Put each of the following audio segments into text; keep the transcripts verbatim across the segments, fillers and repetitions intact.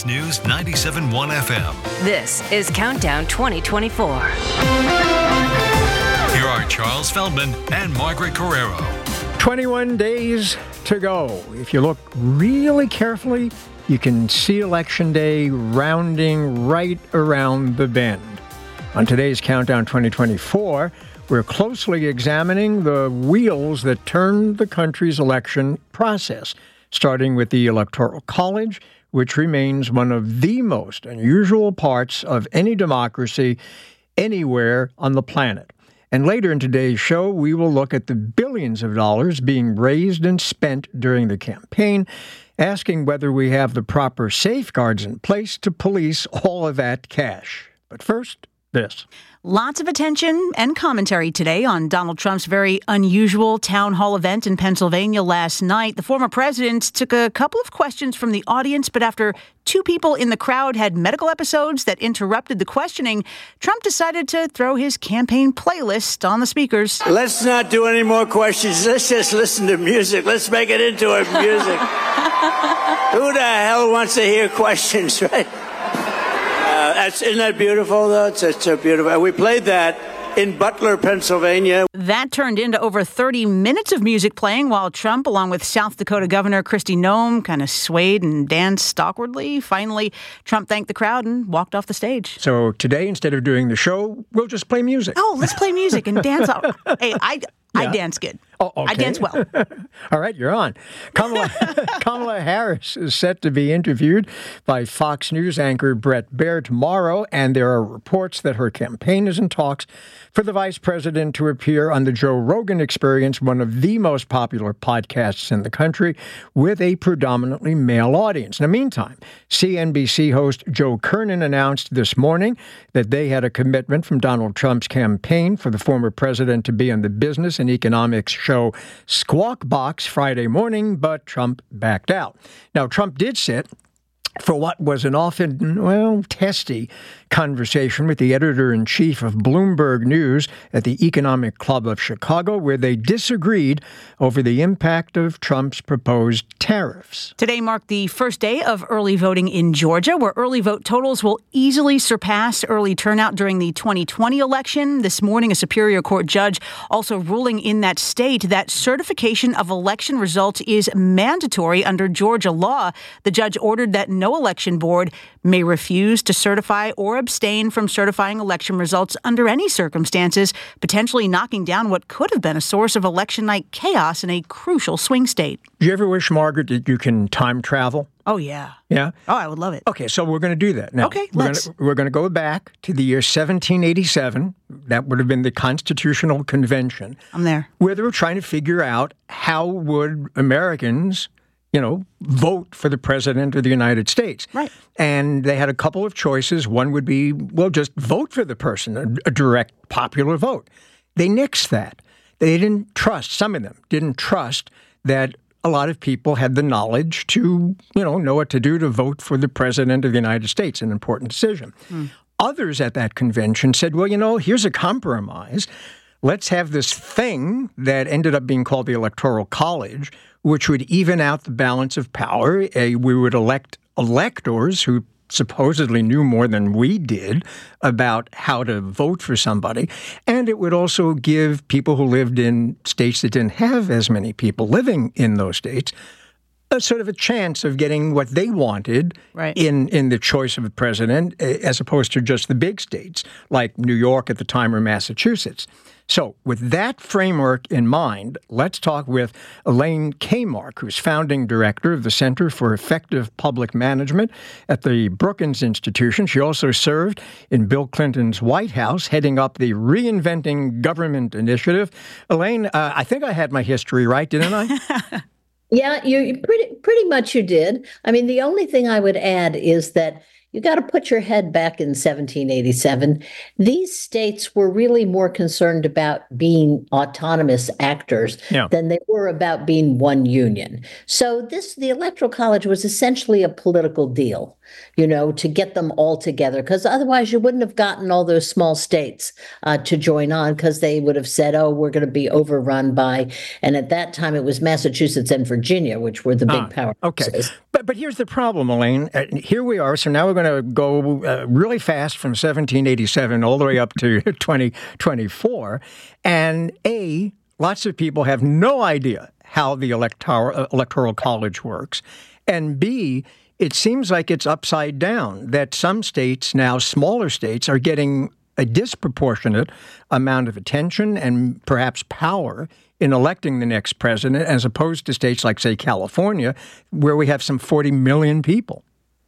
News ninety-seven point one F M. This is Countdown twenty twenty-four. Here are Charles Feldman and Margaret Carrero. twenty-one days to go. If you look really carefully, you can see Election Day rounding right around the bend. On today's Countdown twenty twenty-four, we're closely examining the wheels that turn the country's election process, starting with the Electoral College, which remains one of the most unusual parts of any democracy anywhere on the planet. And later in today's show, we will look at the billions of dollars being raised and spent during the campaign, asking whether we have the proper safeguards in place to police all of that cash. But first, this. Lots of attention and commentary today on Donald Trump's very unusual town hall event in Pennsylvania last night. The former president took a couple of questions from the audience, but after two people in the crowd had medical episodes that interrupted the questioning, Trump decided to throw his campaign playlist on the speakers. Let's not do any more questions. Let's just listen to music. Let's make it into a music. Who the hell wants to hear questions, right? Uh, that's, isn't that beautiful, though? It's, it's so beautiful. We played that in Butler, Pennsylvania. That turned into over thirty minutes of music playing while Trump, along with South Dakota Governor Kristi Noem, kind of swayed and danced awkwardly. Finally, Trump thanked the crowd and walked off the stage. So today, instead of doing the show, we'll just play music. Oh, let's play music and dance. Hey, I... Yeah. I dance good. Oh, okay. I dance well. All right, you're on. Kamala, Kamala Harris is set to be interviewed by Fox News anchor Bret Baier tomorrow, and there are reports that her campaign is in talks for the vice president to appear on the Joe Rogan Experience, one of the most popular podcasts in the country, with a predominantly male audience. In the meantime, C N B C host Joe Kernan announced this morning that they had a commitment from Donald Trump's campaign for the former president to be on the business and economics show Squawk Box Friday morning, but Trump backed out. Now, Trump did sit for what was an often, well, testy conversation with the editor-in-chief of Bloomberg News at the Economic Club of Chicago, where they disagreed over the impact of Trump's proposed tariffs. Today marked the first day of early voting in Georgia, where early vote totals will easily surpass early turnout during the twenty twenty election. This morning, a Superior Court judge also ruling in that state that certification of election results is mandatory under Georgia law. The judge ordered that no election board may refuse to certify or abstain from certifying election results under any circumstances, potentially knocking down what could have been a source of election night chaos in a crucial swing state. Do you ever wish, Margaret, that you can time travel? Oh, yeah. Yeah? Oh, I would love it. Okay, so we're going to do that now. Okay, we're let's. Gonna, we're going to go back to the year seventeen eighty-seven. That would have been the Constitutional Convention. I'm there. Where they were trying to figure out how would Americans, you know, vote for the president of the United States. Right. And they had a couple of choices. One would be, well, just vote for the person, a, a direct popular vote. They nixed that. They didn't trust, some of them didn't trust that a lot of people had the knowledge to, you know, know what to do to vote for the president of the United States, an important decision. Mm. Others at that convention said, well, you know, here's a compromise. Let's have this thing that ended up being called the Electoral College, which would even out the balance of power. Uh, we would elect electors who supposedly knew more than we did about how to vote for somebody. And it would also give people who lived in states that didn't have as many people living in those states a sort of a chance of getting what they wanted right. in, in the choice of a president, as opposed to just the big states like New York at the time or Massachusetts. So with that framework in mind, let's talk with Elaine Kamarck, who's founding director of the Center for Effective Public Management at the Brookings Institution. She also served in Bill Clinton's White House, heading up the Reinventing Government Initiative. Elaine, uh, I think I had my history right, didn't I? Yeah, you pretty pretty much you did. I mean, the only thing I would add is that you got to put your head back in seventeen eighty-seven. These states were really more concerned about being autonomous actors yeah. than they were about being one union. So this, the Electoral College was essentially a political deal, you know, to get them all together, because otherwise you wouldn't have gotten all those small states uh, to join on, because they would have said, oh, we're going to be overrun by, and at that time it was Massachusetts and Virginia, which were the big ah, power. Okay. But but here's the problem, Elaine. Uh, here we are. So now we're going to go uh, really fast from seventeen eighty-seven all the way up to twenty twenty-four. And A, lots of people have no idea how the electoral, uh, electoral college works. And B, it seems like it's upside down, that some states now, smaller states, are getting a disproportionate amount of attention and perhaps power in electing the next president, as opposed to states like, say, California, where we have some forty million people.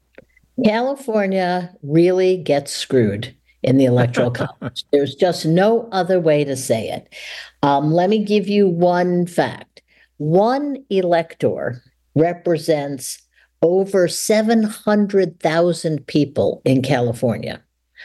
California really gets screwed in the Electoral College. There's just no other way to say it. Um, let me give you one fact. One elector represents over seven hundred thousand people in California.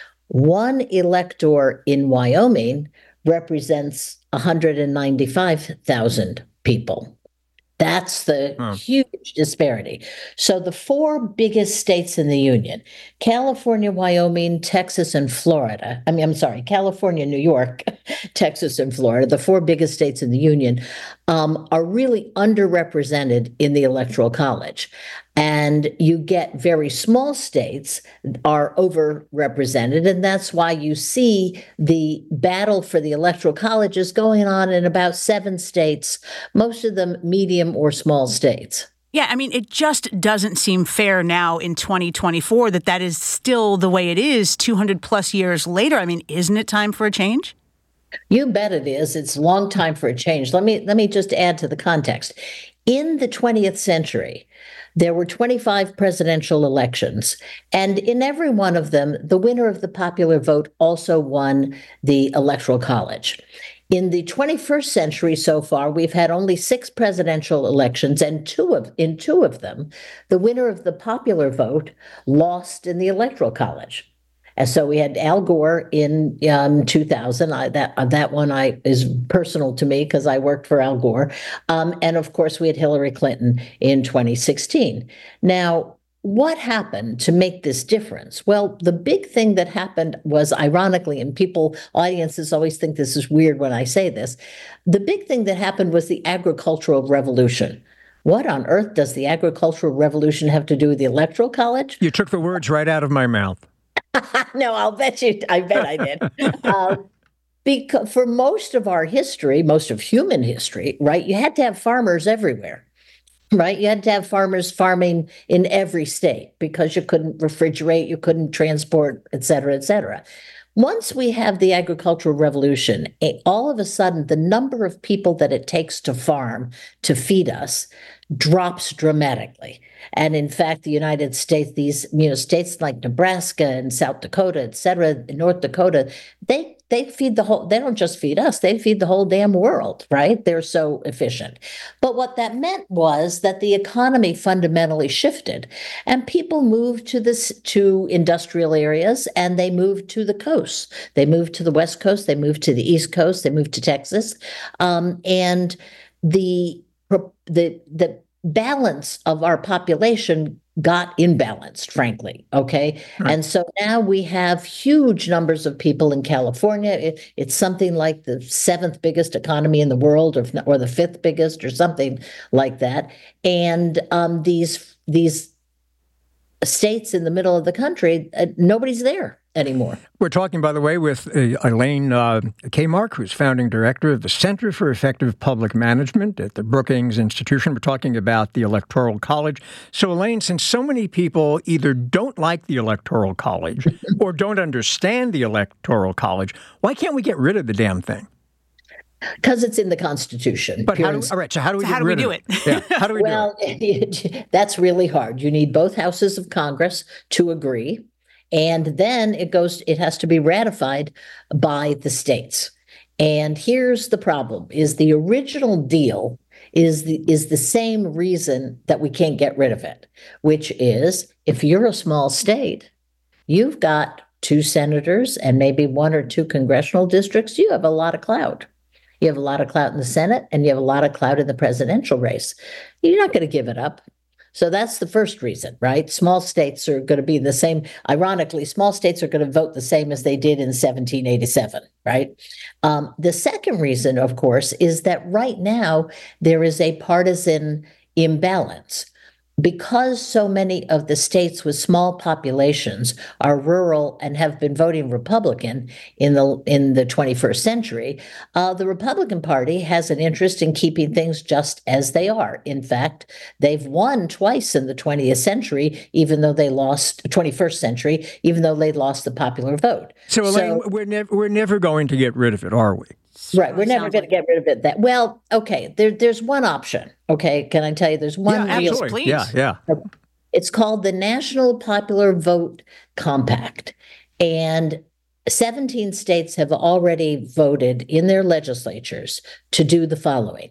One elector in Wyoming represents one hundred ninety-five thousand people. That's the oh. huge disparity. So the four biggest states in the union, California, Wyoming, Texas, and Florida, I mean, I'm sorry, California, New York, Texas, and Florida, the four biggest states in the union, um, are really underrepresented in the Electoral College. And you get very small states are overrepresented, and that's why you see the battle for the Electoral College is going on in about seven states, most of them medium or small states. Yeah, I mean, it just doesn't seem fair now in twenty twenty-four that that is still the way it is two hundred plus years later. I mean, isn't it time for a change? You bet it is. It's a long time for a change. Let me let me just add to the context. In the twentieth century, there were twenty-five presidential elections, and in every one of them, the winner of the popular vote also won the Electoral College. In the twenty-first century so far, we've had only six presidential elections, and two of in two of them, the winner of the popular vote lost in the Electoral College. And so we had Al Gore in um, two thousand. I, that uh, that one I is personal to me because I worked for Al Gore. Um, and of course, we had Hillary Clinton in twenty sixteen. Now, what happened to make this difference? Well, the big thing that happened was, ironically, and people, audiences always think this is weird when I say this, the big thing that happened was the agricultural revolution. What on earth does the agricultural revolution have to do with the Electoral College? You took the words right out of my mouth. No, I'll bet you, I bet I did. uh, because for most of our history, most of human history, right, you had to have farmers everywhere, right? You had to have farmers farming in every state because you couldn't refrigerate, you couldn't transport, et cetera, et cetera. Once we have the agricultural revolution, all of a sudden, the number of people that it takes to farm to feed us drops dramatically. And in fact, the United States, these you know states like Nebraska and South Dakota, et cetera, North Dakota, they they feed the whole, they don't just feed us, they feed the whole damn world, right? They're so efficient. But what that meant was that the economy fundamentally shifted and people moved to this to industrial areas and they moved to the coast. They moved to the West Coast, they moved to the East Coast, they moved to Texas. Um, and the the the balance of our population got imbalanced, frankly, okay? Right. And so now we have huge numbers of people in California. It, it's something like the seventh biggest economy in the world, or, or the fifth biggest, or something like that. And um, these these states in the middle of the country, uh, nobody's there anymore. We're talking, by the way, with uh, Elaine uh, Kamarck, who's founding director of the Center for Effective Public Management at the Brookings Institution. We're talking about the Electoral College. So, Elaine, since so many people either don't like the Electoral College or don't understand the Electoral College, why can't we get rid of the damn thing? Because it's in the Constitution. But how do, all right, so how do we, so get how do, rid we do it? it? Yeah, how do we well, do it? Well, that's really hard. You need both houses of Congress to agree. And then it goes, it has to be ratified by the states. And here's the problem, is the original deal is the, is the same reason that we can't get rid of it, which is if you're a small state, you've got two senators and maybe one or two congressional districts. You have a lot of clout. You have a lot of clout in the Senate, and you have a lot of clout in the presidential race. You're not going to give it up. So that's the first reason, right? Small states are going to be the same. Ironically, small states are going to vote the same as they did in seventeen eighty-seven, right? Um, the second reason, of course, is that right now there is a partisan imbalance. Because so many of the states with small populations are rural and have been voting Republican in the in the twenty-first century, uh, the Republican Party has an interest in keeping things just as they are. In fact, they've won twice in the twentieth century, even though they lost twenty-first century, even though they lost the popular vote. So, Elaine, so, we're never we're never going to get rid of it, are we? Right. We're never going to get rid of it. That well, okay. There, there's one option. Okay. Can I tell you? There's one. Yeah, absolutely. Please. Yeah, yeah. It's called the National Popular Vote Compact, and seventeen states have already voted in their legislatures to do the following: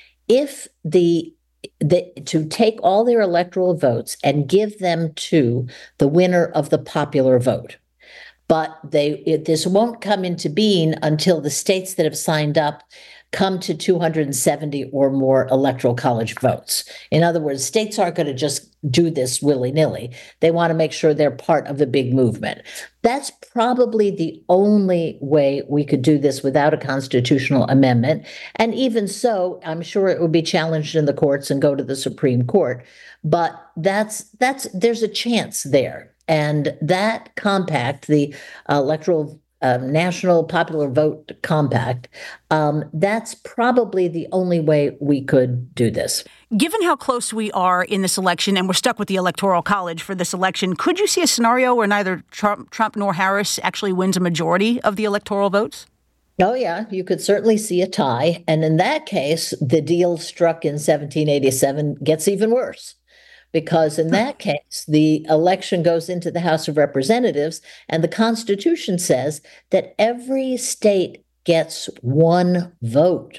if the The, to take all their electoral votes and give them to the winner of the popular vote. But they it, this won't come into being until the states that have signed up come to two hundred seventy or more electoral college votes. In other words, states aren't going to just do this willy-nilly. They want to make sure they're part of the big movement. That's probably the only way we could do this without a constitutional amendment. And even so, I'm sure it would be challenged in the courts and go to the Supreme Court. But that's that's there's a chance there. And that compact, the electoral uh, National Popular Vote Compact, um, that's probably the only way we could do this. Given how close we are in this election, and we're stuck with the Electoral College for this election, could you see a scenario where neither Trump, Trump nor Harris actually wins a majority of the electoral votes? Oh, yeah, you could certainly see a tie. And in that case, the deal struck in seventeen eighty-seven gets even worse. Because in that case, the election goes into the House of Representatives, and the Constitution says that every state gets one vote.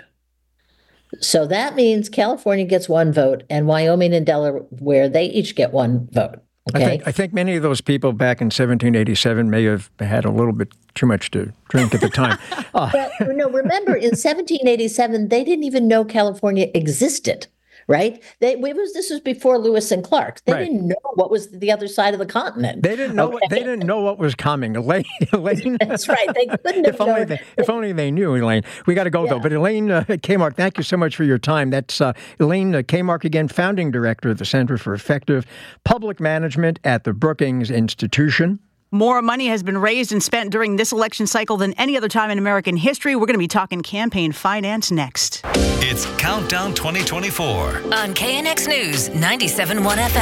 So that means California gets one vote, and Wyoming and Delaware, they each get one vote. Okay? I think, I think many of those people back in seventeen eighty-seven may have had a little bit too much to drink at the time. Uh. Well, no, remember, in seventeen eighty-seven, they didn't even know California existed. Right? They, it was, this was before Lewis and Clark. They right. didn't know what was the other side of the continent. They didn't know. Okay. What, they didn't know what was coming. Elaine. Elaine That's right. They couldn't have if only known. They, if only they knew, Elaine. We got to go, yeah. though. But Elaine uh, Kamarck, thank you so much for your time. That's uh, Elaine uh, Kamarck, again, founding director of the Center for Effective Public Management at the Brookings Institution. More money has been raised and spent during this election cycle than any other time in American history. We're going to be talking campaign finance next. It's Countdown twenty twenty-four on K N X News ninety-seven point one F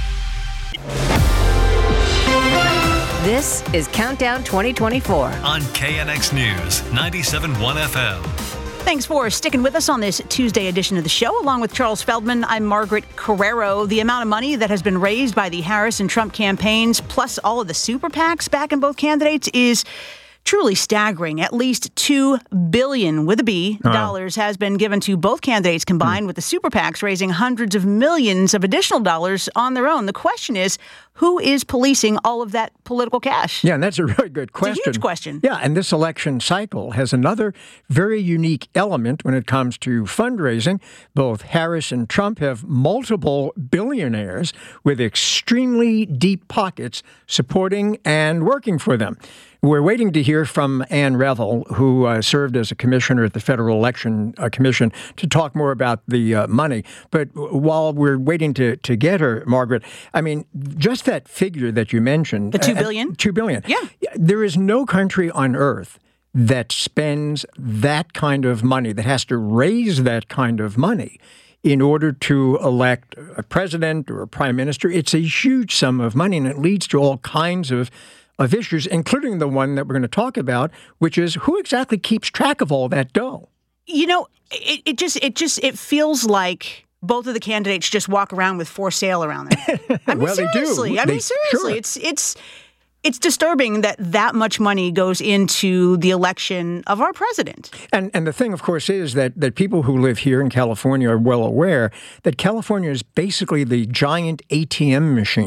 M. This is Countdown twenty twenty-four on K N X News ninety-seven point one F M. Thanks for sticking with us on this Tuesday edition of the show. Along with Charles Feldman, I'm Margaret Carrero. The amount of money that has been raised by the Harris and Trump campaigns, plus all of the super PACs backing both candidates, is truly staggering. At least two billion dollars with a B uh-huh. dollars has been given to both candidates combined, hmm. with the super PACs raising hundreds of millions of additional dollars on their own. The question is, who is policing all of that political cash? Yeah, and that's a really good question. It's a huge question. Yeah, and this election cycle has another very unique element when it comes to fundraising. Both Harris and Trump have multiple billionaires with extremely deep pockets supporting and working for them. We're waiting to hear from Ann Revel, who uh, served as a commissioner at the Federal Election uh, Commission, to talk more about the uh, money. But while we're waiting to, to get her, Margaret, I mean, just that figure that you mentioned. The two billion dollars? Uh, two billion dollars. Yeah. There is no country on earth that spends that kind of money, that has to raise that kind of money in order to elect a president or a prime minister. It's a huge sum of money, and it leads to all kinds of of issues, including the one that we're going to talk about, which is who exactly keeps track of all that dough? You know, it, it just it just it feels like both of the candidates just walk around with for sale around them. I mean, well, seriously. They do. I they, mean, seriously. Sure. It's it's it's disturbing that that much money goes into the election of our president. And and the thing, of course, is that, that people who live here in California are well aware that California is basically the giant A T M machine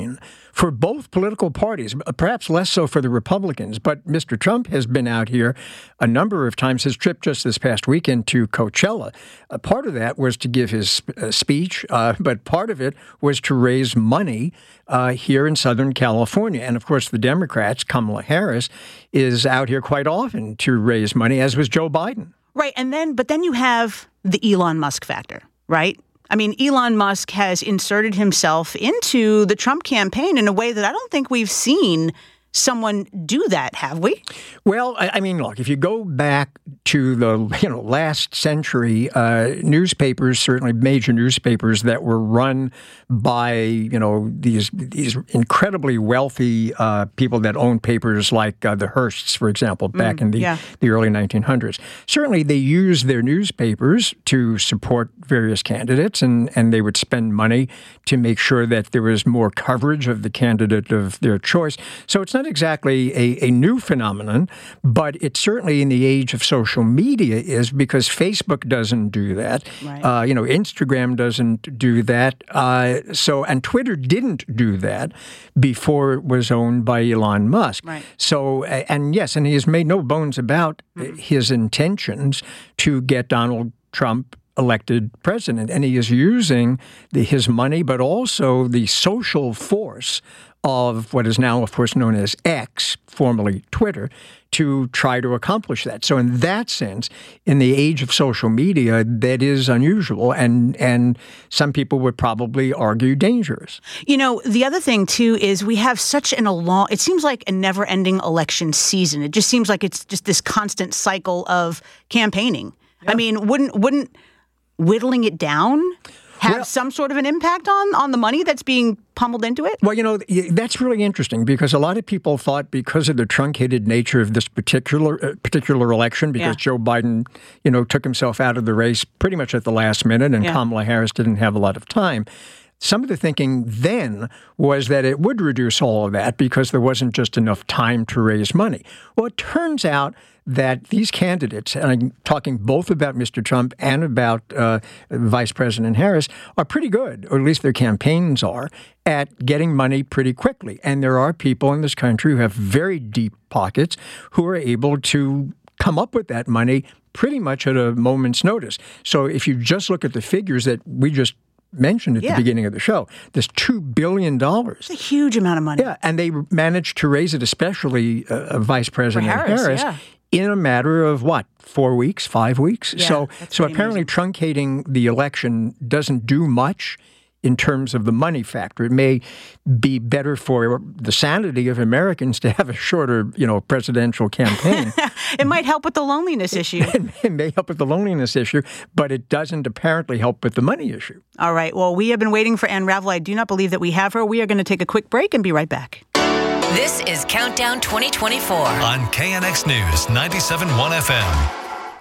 for both political parties, perhaps less so for the Republicans. But Mister Trump has been out here a number of times. His trip just this past weekend to Coachella, uh, part of that was to give his uh, speech, uh, but part of it was to raise money uh, here in Southern California. And of course, the Democrats, Kamala Harris, is out here quite often to raise money, as was Joe Biden. Right. And then, but then you have the Elon Musk factor, right? I mean, Elon Musk has inserted himself into the Trump campaign in a way that I don't think we've seen someone do that, have we? Well, I, I mean, look, if you go back to the you know last century, uh, newspapers, certainly major newspapers that were run by you know these these incredibly wealthy uh, people that owned papers like uh, the Hearsts, for example, back mm, in the, yeah. the early nineteen hundreds. Certainly, they used their newspapers to support various candidates, and, and they would spend money to make sure that there was more coverage of the candidate of their choice. So it's not exactly a, a new phenomenon, but it certainly in the age of social media is, because Facebook doesn't do that. Right. Uh, you know, Instagram doesn't do that. Uh, so, and Twitter didn't do that before it was owned by Elon Musk. Right. So, and yes, and he has made no bones about mm-hmm. his intentions to get Donald Trump elected president. And he is using the, his money, but also the social force of what is now, of course, known as X, formerly Twitter, to try to accomplish that. So in that sense, in the age of social media, that is unusual, and and some people would probably argue dangerous. You know, the other thing, too, is we have such an a long, it seems like a never-ending election season. It just seems like it's just this constant cycle of campaigning. Yeah. I mean, wouldn't wouldn't whittling it down have well, some sort of an impact on, on the money that's being pummeled into it? Well, you know, that's really interesting, because a lot of people thought, because of the truncated nature of this particular uh, particular election, because yeah. Joe Biden, you know, took himself out of the race pretty much at the last minute, and yeah. Kamala Harris didn't have a lot of time. Some of the thinking then was that it would reduce all of that because there wasn't just enough time to raise money. Well, it turns out that these candidates, and I'm talking both about Mister Trump and about uh, Vice President Harris, are pretty good, or at least their campaigns are, at getting money pretty quickly. And there are people in this country who have very deep pockets who are able to come up with that money pretty much at a moment's notice. So if you just look at the figures that we just mentioned at yeah. the beginning of the show, there's two billion dollars. It's a huge amount of money. Yeah, and they managed to raise it, especially uh, Vice President Harris, Harris yeah. in a matter of, what, four weeks, five weeks? Yeah, so so apparently amazing. Truncating the election doesn't do much in terms of the money factor. It may be better for the sanity of Americans to have a shorter, you know, presidential campaign. It might help with the loneliness issue. It may help with the loneliness issue, but it doesn't apparently help with the money issue. All right. Well, we have been waiting for Ann Ravel. I do not believe that we have her. We are going to take a quick break and be right back. This is Countdown twenty twenty-four on K N X News ninety-seven point one F M.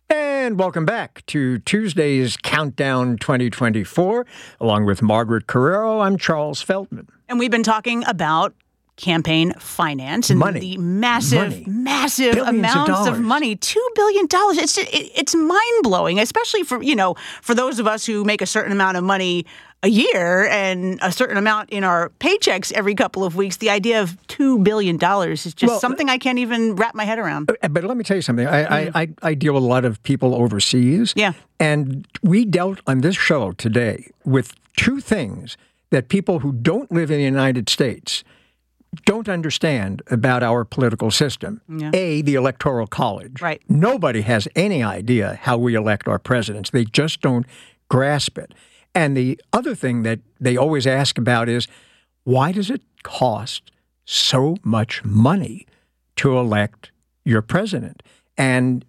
And welcome back to Tuesday's Countdown twenty twenty-four. Along with Margaret Carrero, I'm Charles Feldman. And we've been talking about campaign finance and money. the massive, money. massive Billions amounts of, of money. Two billion dollars. It's it, it's mind blowing, especially for you know for those of us who make a certain amount of money a year and a certain amount in our paychecks every couple of weeks. The idea of two billion dollars is just well, something I can't even wrap my head around. But let me tell you something. I, mm. I, I, I deal with a lot of people overseas. Yeah. And we dealt on this show today with two things that people who don't live in the United States don't understand about our political system. Yeah. A, the Electoral College. Right. Nobody has any idea how we elect our presidents. They just don't grasp it. And the other thing that they always ask about is, why does it cost so much money to elect your president? And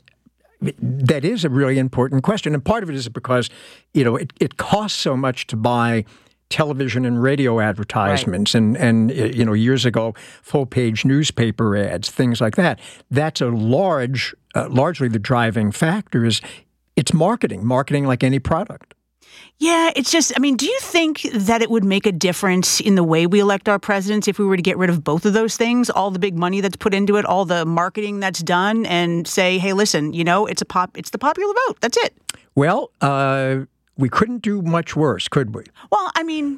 that is a really important question. And part of it is because, you know, it, it costs so much to buy television and radio advertisements, right. and, and, you know, years ago, full-page newspaper ads, things like that. That's a large, uh, largely the driving factor is it's marketing, marketing like any product. Yeah, it's just, I mean, do you think that it would make a difference in the way we elect our presidents if we were to get rid of both of those things, all the big money that's put into it, all the marketing that's done, and say, hey, listen, you know, it's a pop, it's the popular vote. That's it. Well, uh, we couldn't do much worse, could we? Well, I mean,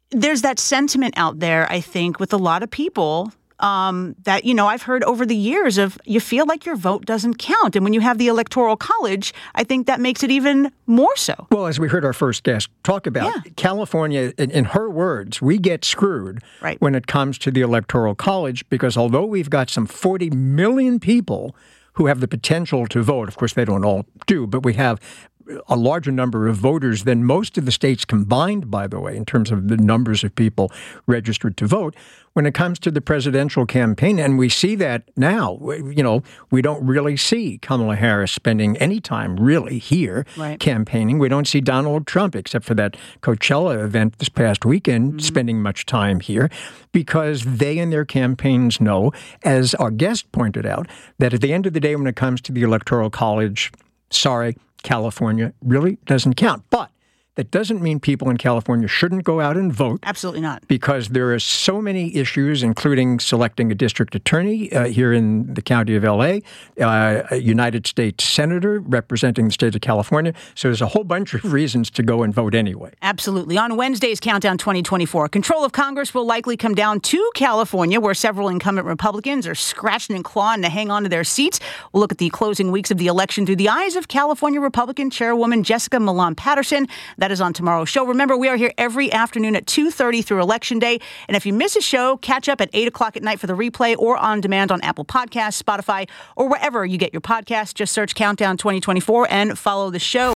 there's that sentiment out there, I think, with a lot of people um, that, you know, I've heard over the years of you feel like your vote doesn't count. And when you have the Electoral College, I think that makes it even more so. Well, as we heard our first guest talk about, Yeah. California, in, in her words, we get screwed Right. when it comes to the Electoral College because although we've got some forty million people who have the potential to vote, of course, they don't all do, but we have a larger number of voters than most of the states combined, by the way, in terms of the numbers of people registered to vote. When it comes to the presidential campaign, and we see that now, you know, we don't really see Kamala Harris spending any time really here Right. campaigning. We don't see Donald Trump, except for that Coachella event this past weekend, mm-hmm. spending much time here because they and their campaigns know, as our guest pointed out, that at the end of the day, when it comes to the Electoral College, sorry, California really doesn't count. But that doesn't mean people in California shouldn't go out and vote. Absolutely not. Because there are so many issues, including selecting a district attorney uh, here in the county of L A, uh, a United States senator representing the state of California. So there's a whole bunch of reasons to go and vote anyway. Absolutely. On Wednesday's Countdown twenty twenty-four, control of Congress will likely come down to California, where several incumbent Republicans are scratching and clawing to hang on to their seats. We'll look at the closing weeks of the election through the eyes of California Republican Chairwoman Jessica Malone Patterson. That is on tomorrow's show. Remember, we are here every afternoon at two thirty through Election Day. And if you miss a show, catch up at eight o'clock at night for the replay or on demand on Apple Podcasts, Spotify, or wherever you get your podcasts. Just search Countdown twenty twenty-four and follow the show.